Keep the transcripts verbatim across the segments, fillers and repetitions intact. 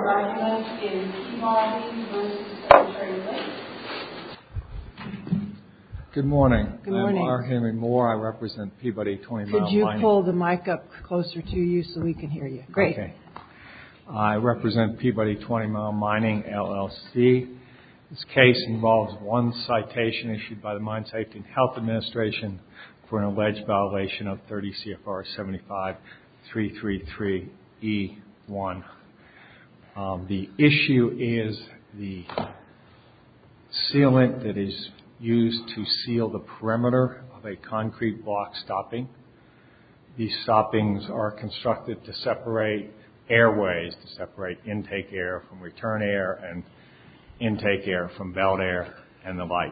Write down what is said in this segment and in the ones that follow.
argument in Peabody versus Secretary Lake. Good morning. Good morning. I'm R. Henry Moore. I represent Peabody twenty Mile Could you Mining. pull the mic up closer to you so we can hear you? Great. Okay. I represent Peabody twenty Mile Mining, L L C. This case involves one citation issued by the Mine Safety and Health Administration for an alleged violation of thirty C F R seventy-five three thirty-three E one. Um, the issue is the sealant that is used to seal the perimeter of a concrete block stopping. These stoppings are constructed to separate airways, to separate intake air from return air and intake air from belt air and the like.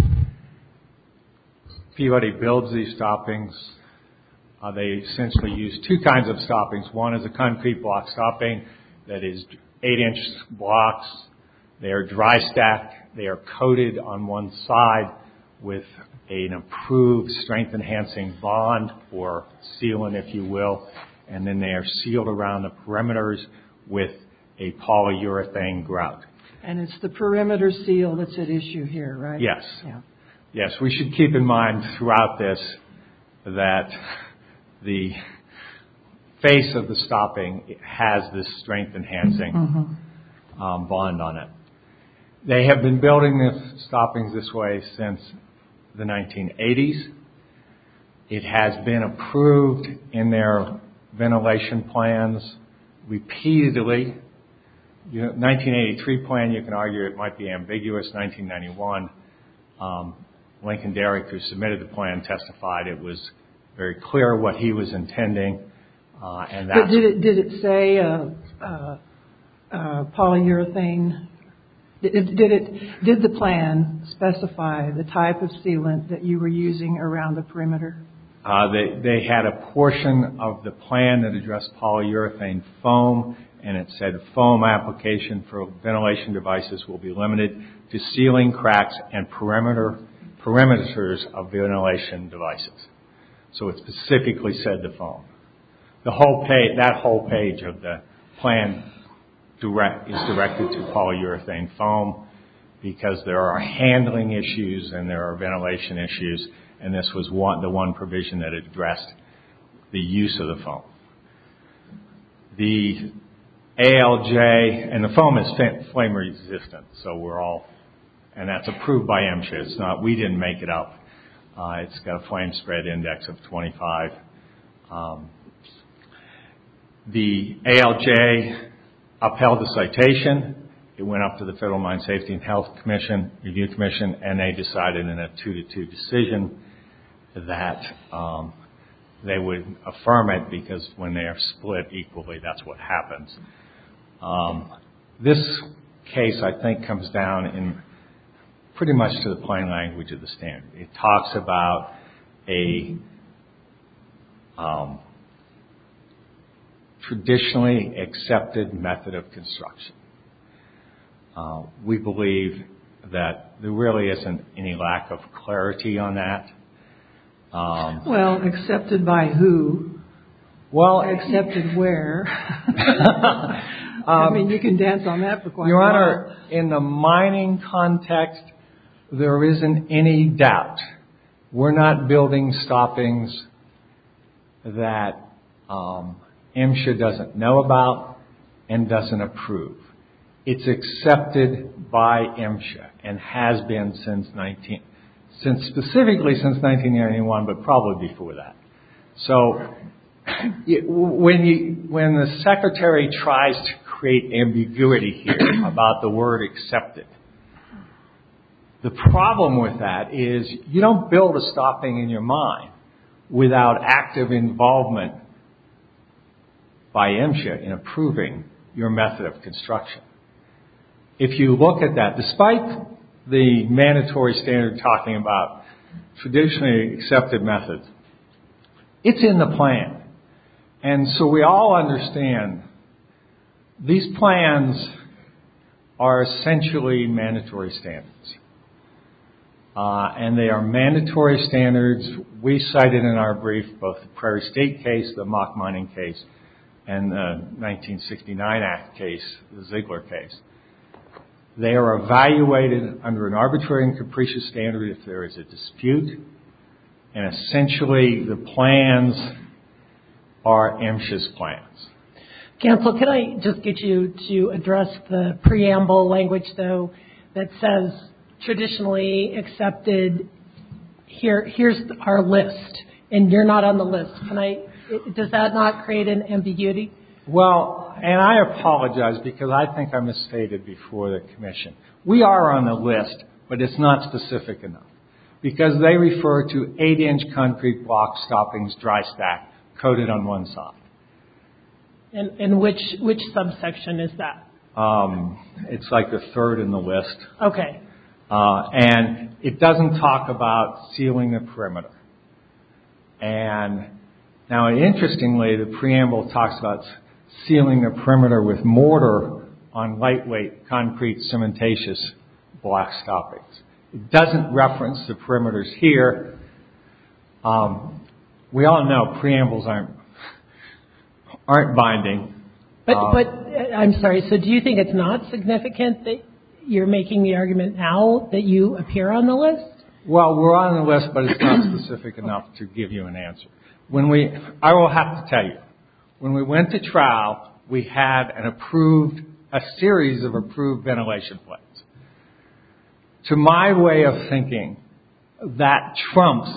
Peabody builds these stoppings. Uh, they essentially use two kinds of stoppings. One is a concrete block stopping that is eight-inch blocks. They are dry stacked. They are coated on one side with an improved strength-enhancing bond or sealant, if you will, and then they are sealed around the perimeters with a polyurethane grout. And it's the perimeter seal that's at issue here, right? Yes. Yeah. Yes, we should keep in mind throughout this that the face of the stopping has this strength-enhancing mm-hmm. um, bond on it. They have been building the stoppings this way since the nineteen eighties. It has been approved in their ventilation plans repeatedly. You know, nineteen eighty-three plan, you can argue it might be ambiguous. nineteen ninety-one, um, Lincoln Derrick, who submitted the plan, testified it was very clear what he was intending. Uh, and but did it did it say uh, uh, uh, polyurethane? Did, did it did the plan specify the type of sealant that you were using around the perimeter? Uh, they they had a portion of the plan that addressed polyurethane foam, and it said foam application for ventilation devices will be limited to sealing cracks and perimeter perimeters of ventilation devices. So it specifically said the foam. The whole page, that whole page of the plan direct, is directed to polyurethane foam because there are handling issues and there are ventilation issues, and this was one, the one provision that addressed the use of the foam. The A L J, and the foam is flame resistant, so we're all, and that's approved by MSHA. It's not, we didn't make it up. Uh, it's got a flame spread index of twenty-five. Um, the A L J upheld the citation. It went up to the Federal Mine Safety and Health Commission, Review Commission, and they decided in a two to two decision that um, they would affirm it because when they are split equally, that's what happens. Um, this case, I think, comes down in pretty much to the plain language of the standard. It talks about a um, traditionally accepted method of construction. Uh, we believe that there really isn't any lack of clarity on that. Um, well, accepted by who? Well, accepted where? um, I mean, you can dance on that for quite Your a while. Honor, in the mining context, there isn't any doubt. We're not building stoppings that um, MSHA doesn't know about and doesn't approve. It's accepted by MSHA and has been since nineteen, since specifically since nineteen ninety-one, but probably before that. So it, when you when the Secretary tries to create ambiguity here about the word accepted, the problem with that is you don't build a stopping in your mind without active involvement by MSHA in approving your method of construction. If you look at that, despite the mandatory standard talking about traditionally accepted methods, it's in the plan. And so we all understand these plans are essentially mandatory standards. Uh, and they are mandatory standards. We cited in our brief both the Prairie State case, the mock mining case, and the nineteen sixty-nine Act case, the Ziegler case. They are evaluated under an arbitrary and capricious standard if there is a dispute, and essentially the plans are MSHA's plans. Counsel, can I just get you to address the preamble language, though, that says traditionally accepted, here, here's our list, and you're not on the list. Can I, does that not create an ambiguity? Well, and I apologize because I think I misstated before the commission. We are on the list, but it's not specific enough because they refer to eight-inch concrete block stoppings, dry stack, coated on one side. And, and which which subsection is that? Um, it's like the third in the list. Okay. Uh, and it doesn't talk about sealing the perimeter. And now, interestingly, the preamble talks about sealing the perimeter with mortar on lightweight concrete cementatious block stoppings. It doesn't reference the perimeters here. Um, we all know preambles aren't aren't binding. But um, but I'm sorry. So do you think it's not significant that you're making the argument now that you appear on the list? Well, we're on the list, but it's not specific enough to give you an answer. When we, I will have to tell you, when we went to trial, we had an approved, a series of approved ventilation plans. To my way of thinking, that trumps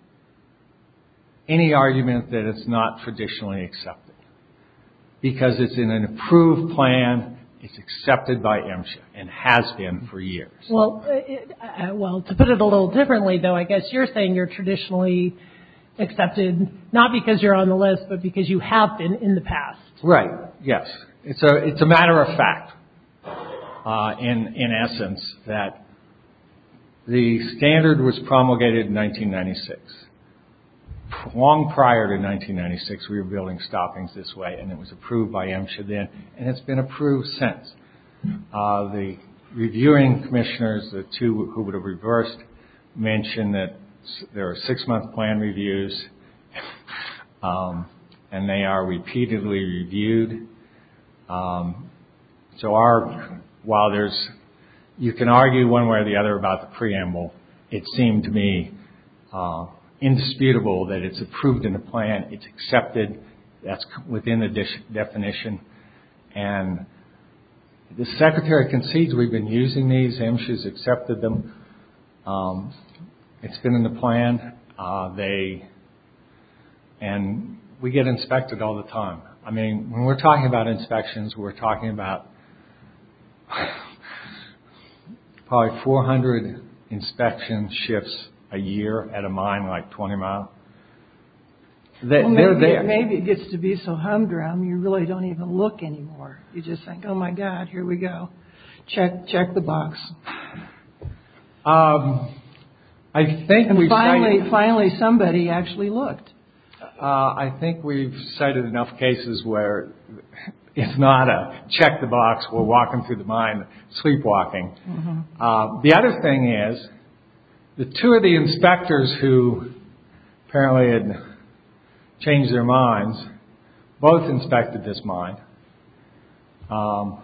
any argument that it's not traditionally accepted. Because it's in an approved plan, it's accepted by MSHA and has been for years. Well, it, uh, well, to put it a little differently, though, I guess you're saying you're traditionally accepted not because you're on the list, but because you have been in the past. Right. Yes. It's a it's a matter of fact. Uh, in in essence, that the standard was promulgated in nineteen ninety-six. Long prior to nineteen ninety-six, we were building stoppings this way, and it was approved by MSHA then, and it's been approved since. Uh, the reviewing commissioners, the two who would have reversed, mentioned that there are six-month plan reviews, um, and they are repeatedly reviewed. Um, so our, while there's, you can argue one way or the other about the preamble, it seemed to me uh, indisputable that it's approved in the plan, it's accepted, that's within the de- definition, and the Secretary concedes we've been using these, MSHA's accepted them. Um, it's been in the plan. Uh, they, and we get inspected all the time. I mean, when we're talking about inspections, we're talking about probably four hundred inspection shifts a year at a mine like twenty mile. They, well, they're maybe, there. maybe it gets to be so humdrum you really don't even look anymore. You just think, oh my God, here we go. Check check the box. Um, I think and we finally, cited, finally somebody actually looked. Uh, I think we've cited enough cases where it's not a check the box, we're walking through the mine, sleepwalking. Mm-hmm. Uh, the other thing is, the two of the inspectors who apparently had changed their minds, both inspected this mine. Um,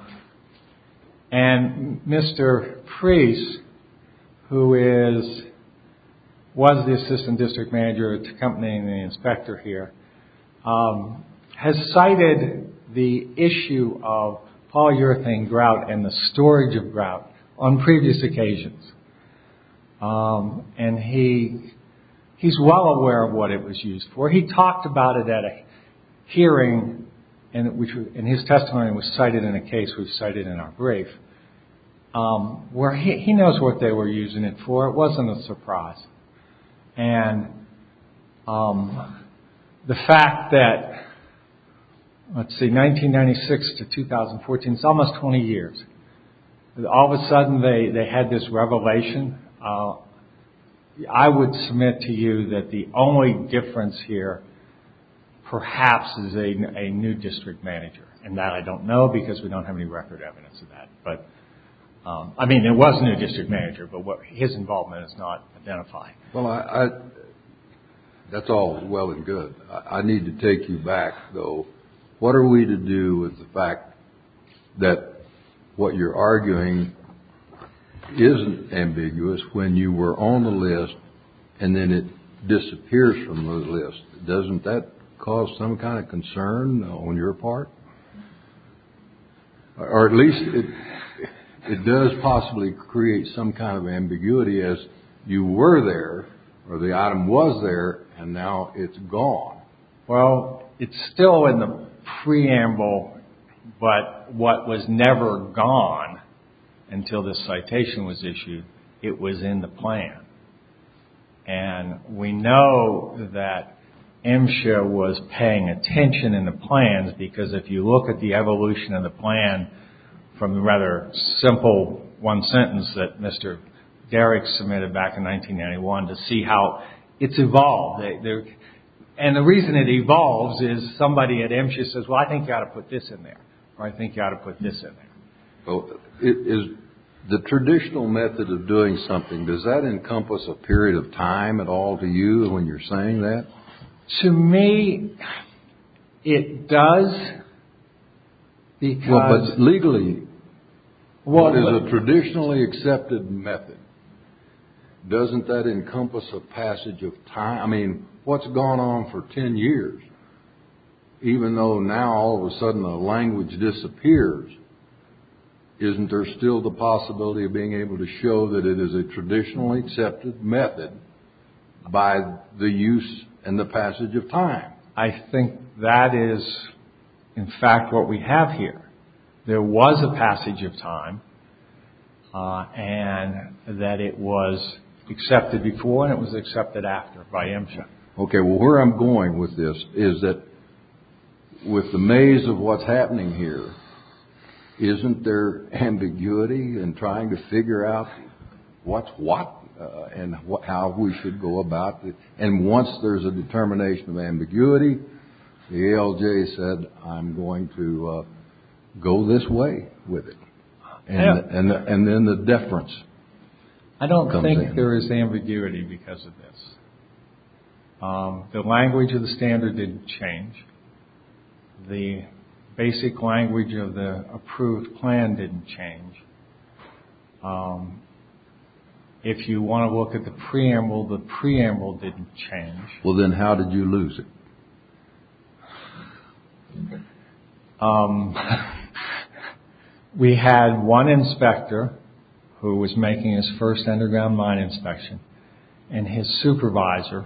and Mister Priest, who is was the assistant district manager accompanying the inspector here, um, has cited the issue of polyurethane grout and the storage of grout on previous occasions. Um, and he he's well aware of what it was used for. He talked about it at a hearing, and which and his testimony was cited in a case we've cited in our brief, um, where he, he knows what they were using it for. It wasn't a surprise. And um, the fact that, let's see, nineteen ninety-six to two thousand fourteen, it's almost twenty years. All of a sudden they, they had this revelation. Uh, I would submit to you that the only difference here perhaps is a, a new district manager. And that I don't know because we don't have any record evidence of that. But, um, I mean, there was a new district manager, but what his involvement is not identified. Well, I, I that's all well and good. I, I need to take you back, though, what are we to do with the fact that what you're arguing isn't ambiguous when you were on the list and then it disappears from the list? Doesn't that cause some kind of concern on your part? Or at least it, it does possibly create some kind of ambiguity as you were there or the item was there and now it's gone. Well, it's still in the preamble, but what was never gone until this citation was issued, it was in the plan. And we know that MSHA was paying attention in the plans because if you look at the evolution of the plan from the rather simple one sentence that Mister Derrick submitted back in nineteen ninety-one to see how it's evolved. They, and the reason it evolves is somebody at MSHA says, well, I think you ought to put this in there, or I think you ought to put this in there. Well, it is the traditional method of doing something, does that encompass a period of time at all to you when you're saying that? To me, it does, because... Well, but legally, well, what is a traditionally accepted method? Doesn't that encompass a passage of time? I mean, what's gone on for ten years? Even though now all of a sudden the language disappears, isn't there still the possibility of being able to show that it is a traditionally accepted method by the use and the passage of time? I think that is, in fact, what we have here. There was a passage of time, uh, and that it was accepted before and it was accepted after by MSHA. Okay, well, where I'm going with this is that with the maze of what's happening here, isn't there ambiguity in trying to figure out what's what uh, and what, how we should go about it? And once there's a determination of ambiguity, the A L J said, I'm going to uh, go this way with it. And, yeah. and, and then the deference I don't comes think in. there is ambiguity because of this. Um, the language of the standard didn't change. The basic language of the approved plan didn't change. Um, if you want to look at the preamble, the preamble didn't change. Well, then how did you lose it? Um, we had one inspector who was making his first underground mine inspection and his supervisor,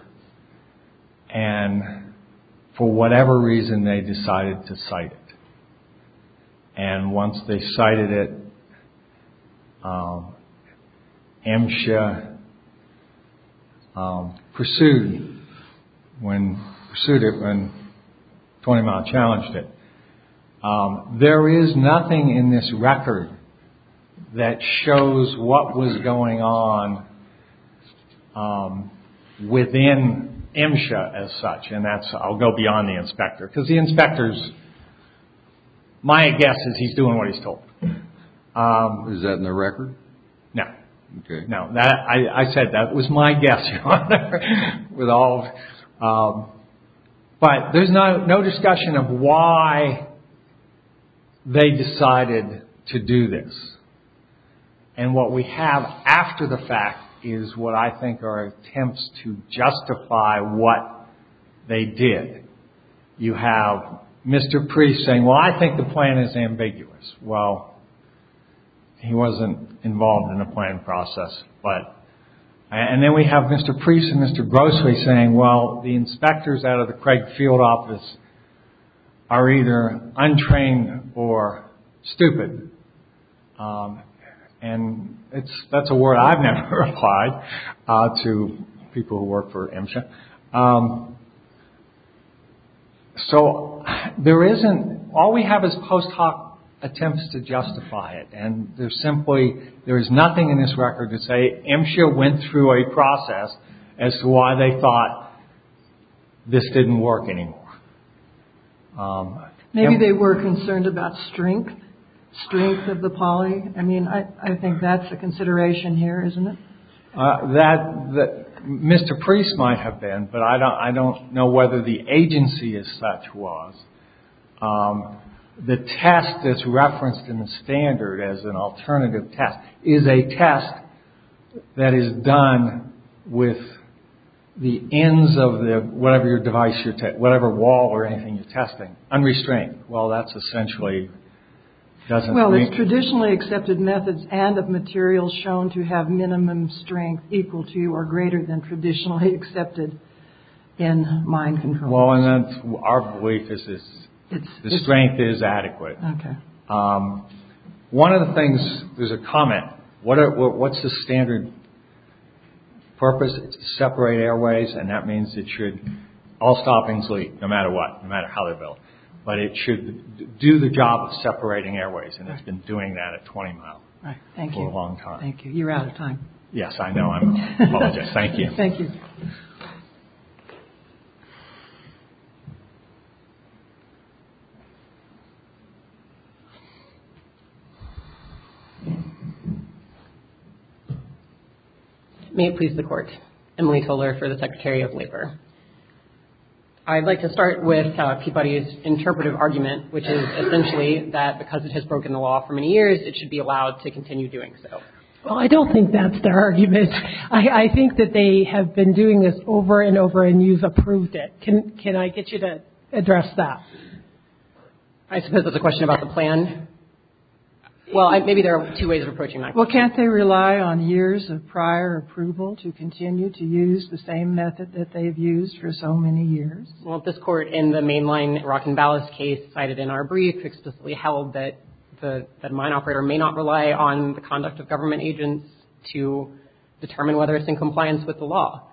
and for whatever reason they decided to cite it. And once they cited it, um, MSHA um, pursued when pursued it when twenty mile challenged it. Um, there is nothing in this record that shows what was going on um, within MSHA as such, and that's I'll go beyond the inspector because the inspector's my guess is he's doing what he's told. Um, Is that in the record? no, Okay. no. That I, I said that was my guess, Your Honor. With all, um, but there's no no discussion of why they decided to do this. And what we have after the fact is what I think are attempts to justify what they did. You have Mister Priest saying, well, I think the plan is ambiguous. Well, he wasn't involved in the plan process. But, and then we have Mister Priest and Mister Grossway saying, well, the inspectors out of the Craig Field office are either untrained or stupid. Um, and it's that's a word I've never applied uh, to people who work for MSHA. Um, so there isn't, all we have is post hoc attempts to justify it. And there's simply, there is nothing in this record to say MSHA went through a process as to why they thought this didn't work anymore. Um, Maybe they were concerned about strength, strength of the poly. I mean, I, I think that's a consideration here, isn't it? Uh, that, that Mister Priest might have been, but I don't, I don't know whether the agency as such was. Um, the test that's referenced in the standard as an alternative test is a test that is done with the ends of the whatever your device you're te- whatever wall or anything you're testing unrestrained. Well, that's essentially doesn't. Well, mean, it's traditionally accepted methods and of materials shown to have minimum strength equal to or greater than traditionally accepted in mind control. Well, and that's our belief is this. It's, the it's, strength is adequate. Okay. Um, one of the things, there's a comment. What are, what's the standard purpose? It's to separate airways, and that means it should, all stoppings leak, no matter what, no matter how they're built. But it should do the job of separating airways, and it's been doing that at twenty mile right. Thank for you. a long time. Thank you. You're out of time. Yes, I know. I apologize. Thank you. Thank you. May it please the Court. Emily Toller for the Secretary of Labor. I'd like to start with uh, Peabody's interpretive argument, which is essentially that because it has broken the law for many years, it should be allowed to continue doing so. Well, I don't think that's their argument. I, I think that they have been doing this over and over, and you've approved it. Can can I get you to address that? I suppose that's a question about the plan. Well, I, maybe there are two ways of approaching that. Well, can't they rely on years of prior approval to continue to use the same method that they've used for so many years? Well, this Court in the mainline Rock and Ballast case cited in our brief explicitly held that the that a mine operator may not rely on the conduct of government agents to determine whether it's in compliance with the law.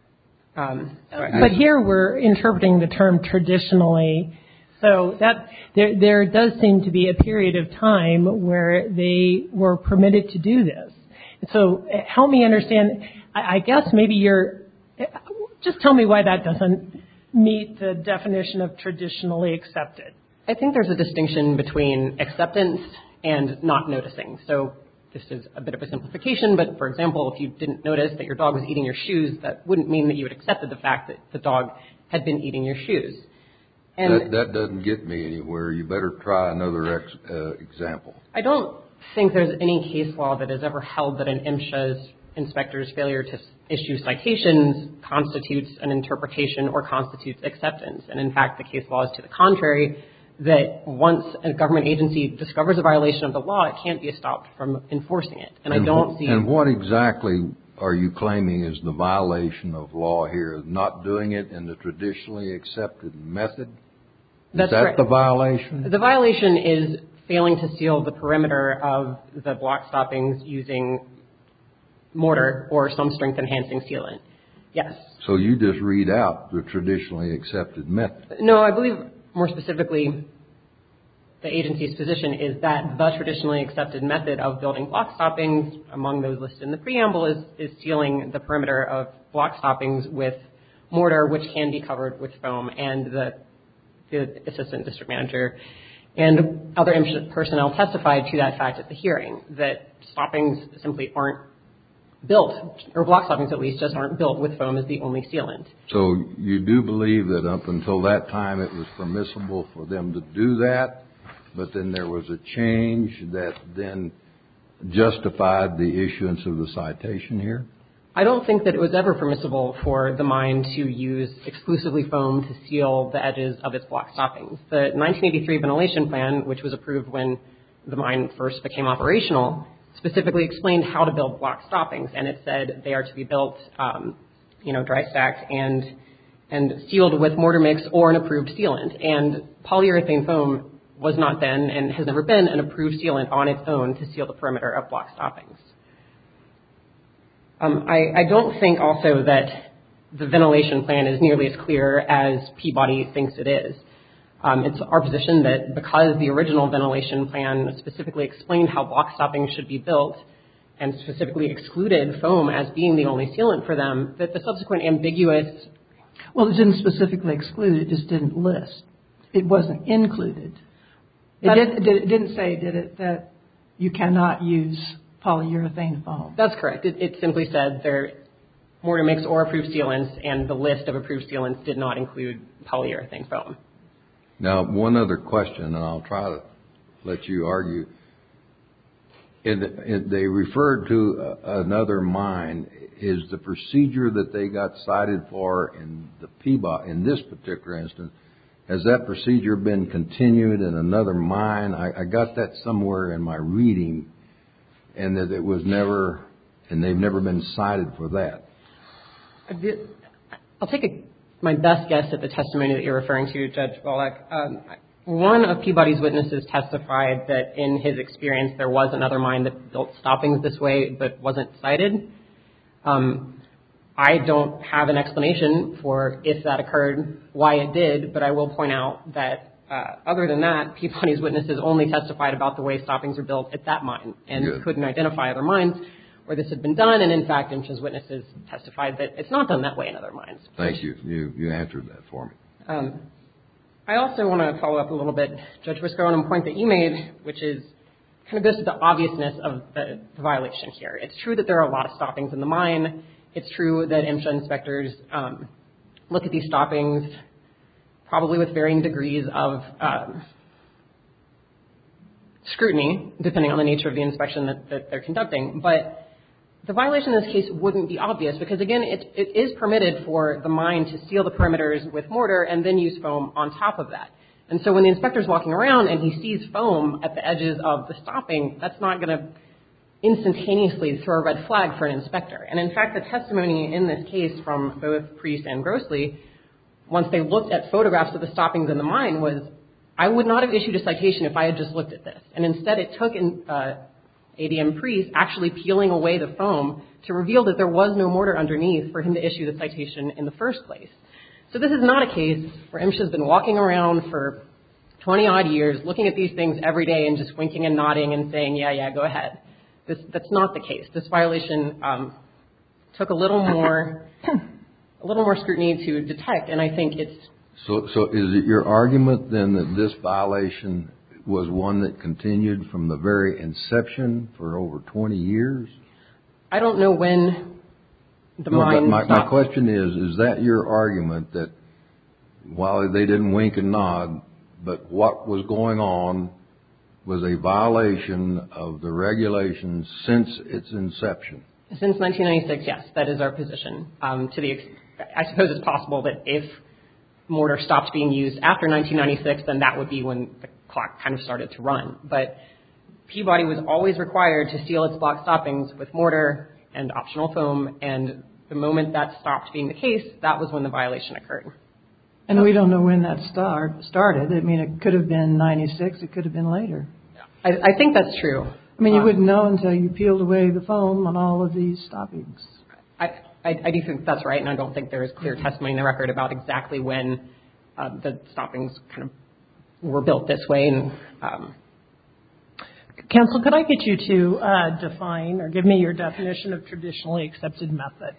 Um, but here we're interpreting the term traditionally. So that there, there does seem to be a period of time where they were permitted to do this. So help me understand. I, I guess maybe you're just tell me why that doesn't meet the definition of traditionally accepted. I think there's a distinction between acceptance and not noticing. So this is a bit of a simplification, but for example, if you didn't notice that your dog was eating your shoes, that wouldn't mean that you had accepted the fact that the dog had been eating your shoes. And that, that doesn't get me anywhere. You better try another ex, uh, example. I don't think there's any case law that has ever held that an MSHA's inspector's failure to issue citations constitutes an interpretation or constitutes acceptance. And in fact, the case law is to the contrary, that once a government agency discovers a violation of the law, it can't be stopped from enforcing it. And, and I don't wh- see... And what exactly are you claiming is the violation of law here? Not doing it in the traditionally accepted method? That's is that right. the violation? The violation is failing to seal the perimeter of the block stoppings using mortar or some strength enhancing sealant. Yes. So you just read out the traditionally accepted method. No, I believe more specifically the agency's position is that the traditionally accepted method of building block stoppings, among those listed in the preamble, is, is sealing the perimeter of block stoppings with mortar, which can be covered with foam. And the, the assistant district manager and other personnel testified to that fact at the hearing, that stoppings simply aren't built, or block stoppings at least, just aren't built with foam as the only sealant. So you do believe that up until that time it was permissible for them to do that, but then there was a change that then justified the issuance of the citation here? I don't think that it was ever permissible for the mine to use exclusively foam to seal the edges of its block stoppings. The nineteen eighty-three ventilation plan, which was approved when the mine first became operational, specifically explained how to build block stoppings, and it said they are to be built, um, you know, dry stacked and and sealed with mortar mix or an approved sealant. And polyurethane foam was not then and has never been an approved sealant on its own to seal the perimeter of block stoppings. Um, I, I don't think also that the ventilation plan is nearly as clear as Peabody thinks it is. Um, it's our position that because the original ventilation plan specifically explained how block stoppings should be built and specifically excluded foam as being the only sealant for them, that the subsequent ambiguous... Well, it didn't specifically exclude, it just didn't list. It wasn't included. It, did, it didn't say, did it, that you cannot use polyurethane foam? That's correct. It, it simply said there mortar mix or approved sealants, and the list of approved sealants did not include polyurethane foam. Now, one other question, and I'll try to let you argue. In, in, they referred to uh, another mine. Is the procedure that they got cited for in the Peabody, in this particular instance, has that procedure been continued in another mine? I, I got that somewhere in my reading, and that it was never, and they've never been cited for that. I'll take a, my best guess at the testimony that you're referring to, Judge Wallach. Um, one of Peabody's witnesses testified that in his experience there was another mine that built stoppings this way but wasn't cited. Um, I don't have an explanation for if that occurred, why it did, but I will point out that uh, other than that, Peabody's witnesses only testified about the way stoppings are built at that mine and Good. couldn't identify other mines where this had been done. And in fact, MSHA's witnesses testified that it's not done that way in other mines. Thank you. You you answered that for me. Um, I also want to follow up a little bit, Judge Briscoe, on a point that you made, which is kind of goes to the obviousness of the, the violation here. It's true that there are a lot of stoppings in the mine. It's true that MSHA inspectors um, look at these stoppings probably with varying degrees of um, scrutiny, depending on the nature of the inspection that, that they're conducting. But the violation in this case wouldn't be obvious because, again, it, it is permitted for the mine to seal the perimeters with mortar and then use foam on top of that. And so when the inspector's walking around and he sees foam at the edges of the stopping, that's not going to instantaneously throw a red flag for an inspector. And in fact, the testimony in this case from both Priest and Grossley, once they looked at photographs of the stoppings in the mine, was, I would not have issued a citation if I had just looked at this. And instead it took in, uh, A D M Priest actually peeling away the foam to reveal that there was no mortar underneath for him to issue the citation in the first place. So this is not a case where MSHA's been walking around for twenty odd years looking at these things every day and just winking and nodding and saying, yeah, yeah, go ahead. This, that's not the case. This violation um, took a little more, a little more scrutiny to detect, and I think it's. So, so is it your argument then that this violation was one that continued from the very inception for over twenty years? I don't know when the no, mine. My, stopped. my question is: is that your argument that while they didn't wink and nod, but what was going on was a violation of the regulations since its inception? Since nineteen ninety-six, yes, that is our position. Um, to the, ex- I suppose it's possible that if mortar stopped being used after nineteen ninety-six, then that would be when the clock kind of started to run. But Peabody was always required to seal its block stoppings with mortar and optional foam, and the moment that stopped being the case, that was when the violation occurred. And we don't know when that start started. I mean, it could have been ninety-six. It could have been later. I, I think that's true. I mean, you um, wouldn't know until you peeled away the foam on all of these stoppings. I, I, I do think that's right, and I don't think there is clear testimony in the record about exactly when uh, the stoppings kind of were built this way. And um, Counsel, could I get you to uh, define or give me your definition of traditionally accepted method?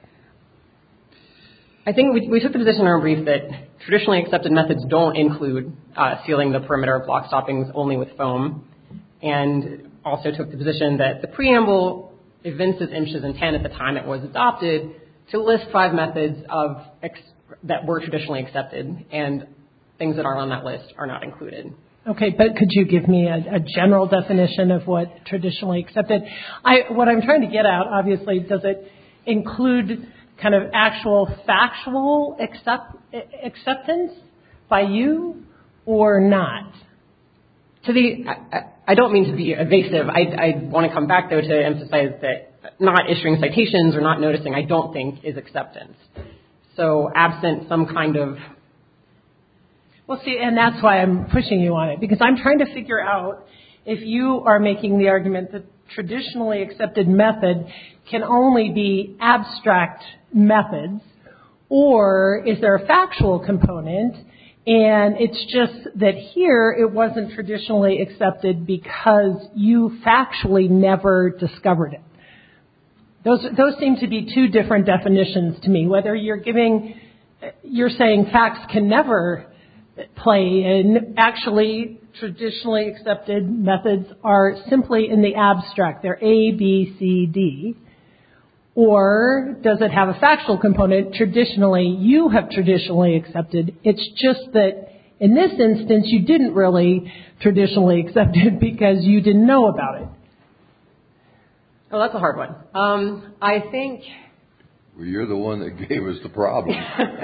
I think we, we took the position in our brief that traditionally accepted methods don't include uh, sealing the perimeter of block stoppings only with foam, and also took the position that the preamble evinces MSHA's intent at the time it was adopted to list five methods of ex- that were traditionally accepted, and things that aren't on that list are not included. Okay, but could you give me a, a general definition of what traditionally accepted? I, what I'm trying to get at, obviously, does it include kind of actual factual accept, acceptance by you or not? To the, I, I don't mean to be evasive. I, I want to come back, though, to emphasize that not issuing citations or not noticing, I don't think, is acceptance. So absent some kind of... Well, see, and that's why I'm pushing you on it, because I'm trying to figure out if you are making the argument that traditionally accepted method can only be abstract methods, or is there a factual component, and it's just that here it wasn't traditionally accepted because you factually never discovered it. Those, those seem to be two different definitions to me, whether you're giving, you're saying facts can never play in. Actually, traditionally accepted methods are simply in the abstract. They're A, B, C, D. Or does it have a factual component? Traditionally, you have traditionally accepted. It's just that In this instance, you didn't really traditionally accept it because you didn't know about it. Oh, that's a hard one. Um, I think... Well, you're the one that gave us the problem.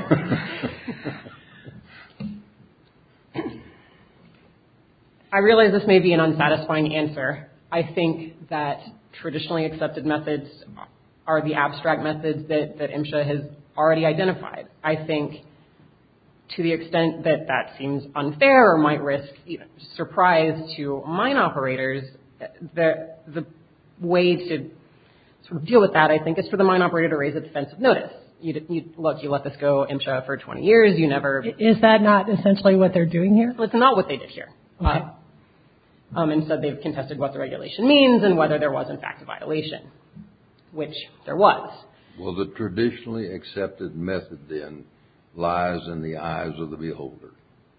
I realize this may be an unsatisfying answer. I think that traditionally accepted methods are the abstract methods that, that MSHA has already identified. I think to the extent that that seems unfair or might risk you know, surprise to mine operators, the, the way to sort of deal with that, I think, is for the mine operator to raise a defensive notice. You, you, look, you let this go, MSHA, for twenty years. You never... Is that not essentially what they're doing here? Well, it's not what they did here. Okay. Uh, um, instead, they've contested what the regulation means and whether there was, in fact, a violation, which there was. Well, the traditionally accepted method, then, lies in the eyes of the beholder.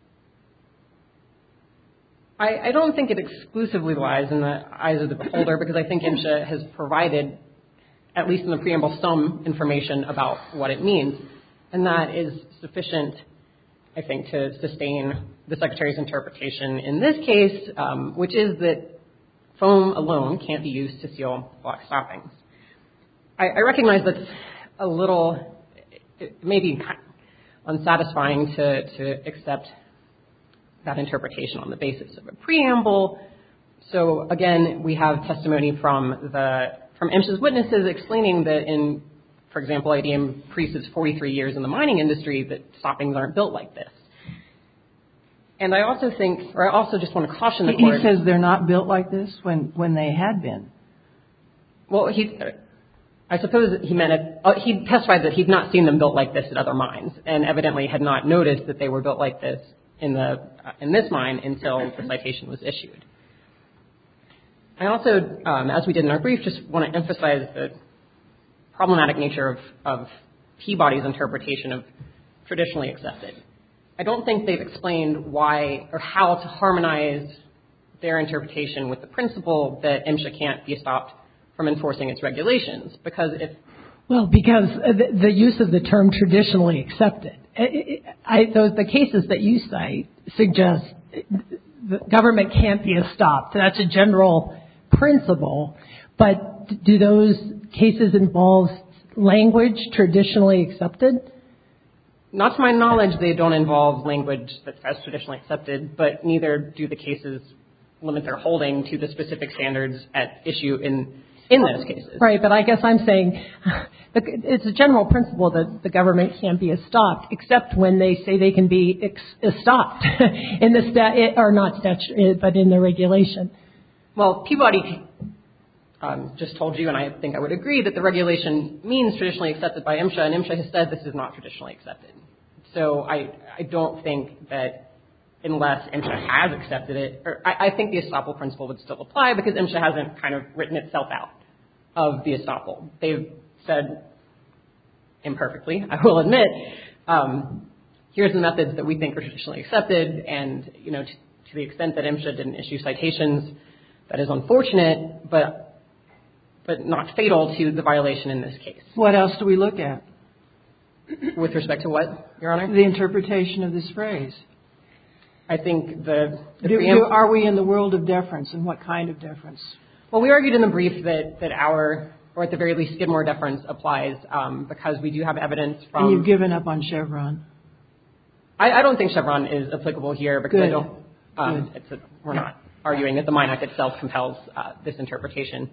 I, I don't think it exclusively lies in the eyes of the beholder because I think MSHA has provided, at least in the preamble, some information about what it means. And that is sufficient, I think, to sustain the Secretary's interpretation in this case, um, which is that foam alone can't be used to seal block stoppings. I, I recognize that's a little, it may be unsatisfying to, to accept that interpretation on the basis of a preamble. So again, we have testimony from the from MSHA's witnesses explaining that in, for example, I D M Priest's forty-three years in the mining industry, that stoppings aren't built like this. And I also think, or I also just want to caution the he, court. He says they're not built like this when, when they had been. Well, he, I suppose he meant it. Uh, he testified that he'd not seen them built like this at other mines, and evidently had not noticed that they were built like this in the uh, in this mine until the citation was issued. I also, um, as we did in our brief, just want to emphasize the problematic nature of, of Peabody's interpretation of traditionally accepted. I don't think they've explained why or how to harmonize their interpretation with the principle that MSHA can't be stopped from enforcing its regulations. Because if Well, because the, the use of the term traditionally accepted, I, I, those, the cases that you cite suggest the government can't be stopped. That's a general principle. But do those cases involve language traditionally accepted? Not to my knowledge, they don't involve language that's as traditionally accepted, but neither do the cases limit their holding to the specific standards at issue in in those cases. Right, but I guess I'm saying it's a general principle that the government can't be stopped, except when they say they can be ex- stopped in the stat or not statute, but in the regulation. Well, Peabody um, just told you, and I think I would agree, that the regulation means traditionally accepted by MSHA, and MSHA has said this is not traditionally accepted. So I I don't think that unless MSHA has accepted it, or I, I think the estoppel principle would still apply because MSHA hasn't kind of written itself out of the estoppel. They've said imperfectly, I will admit, um, here's the methods that we think are traditionally accepted, and you know, to, to the extent that MSHA didn't issue citations, that is unfortunate, but but not fatal to the violation in this case. What else do we look at? With respect to what, Your Honor? The interpretation of this phrase. I think the, the do, preamble, do, are we in the world of deference, and what kind of deference? Well, we argued in the brief that, that our, or at the very least Skidmore deference applies um, because we do have evidence from... And you've given up on Chevron. I, I don't think Chevron is applicable here because Good. I don't... Um, it's a, we're not arguing that the Mine Act itself compels uh, this interpretation.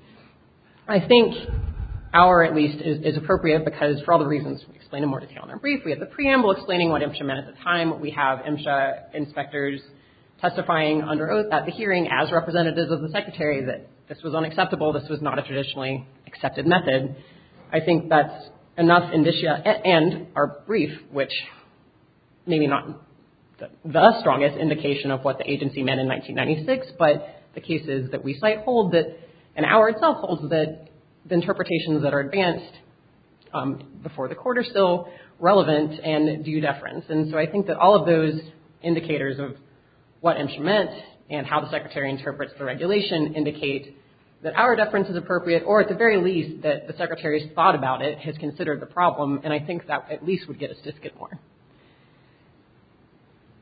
I think our, at least, is, is appropriate because for all the reasons we explained in more detail in our brief, we have the preamble explaining what MSHA meant at the time. We have MSHA inspectors testifying under oath at the hearing as representatives of the Secretary that this was unacceptable, this was not a traditionally accepted method. I think that's enough indicia, and our brief, which maybe not the, the strongest indication of what the agency meant in nineteen ninety-six, but the cases that we cite hold that, and our itself holds that the interpretations that are advanced um, before the court are still relevant and due deference. And so I think that all of those indicators of what MSHA meant and how the Secretary interprets the regulation indicate that our deference is appropriate, or at the very least that the Secretary's thought about it, has considered the problem, and I think that at least would get us to Skidmore.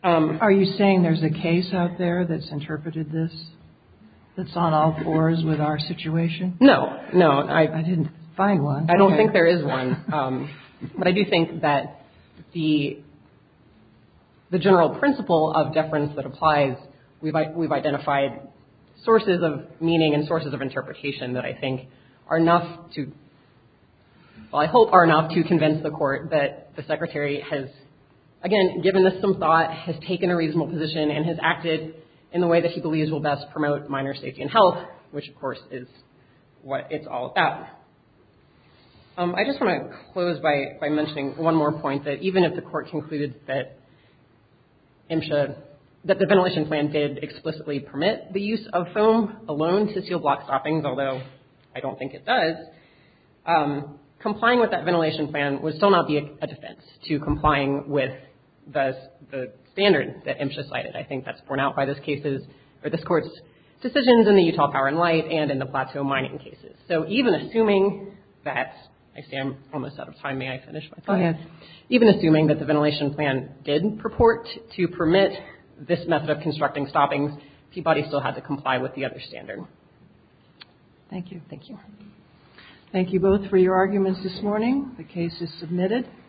Um, Are you saying there's a case out there that's interpreted this, that's on all fours with our situation? no, no, I, I didn't find one. I don't Okay. think there is one. Um, but I do think that the the general principle of deference that applies, we've we've identified sources of meaning and sources of interpretation that I think are enough to, well, I hope are enough to convince the court that the Secretary has, again, given this some thought, has taken a reasonable position, and has acted in the way that he believes will best promote minor safety and health, which, of course, is what it's all about. Um, I just want to close by, by mentioning one more point, that even if the court concluded that MSHA, that the ventilation plan did explicitly permit the use of foam alone to seal block stoppings, although I don't think it does, um, complying with that ventilation plan would still not be a, a defense to complying with the, the standard that MSHA cited. I think that's borne out by this cases, or this court's decisions in the Utah Power and Light and in the Plateau mining cases. So even assuming that, I say I'm almost out of time, may I finish my thought? Go ahead. Even assuming that the ventilation plan did purport to permit this method of constructing stoppings, Peabody still had to comply with the other standard. Thank you. Thank you. Thank you both for your arguments this morning. The case is submitted.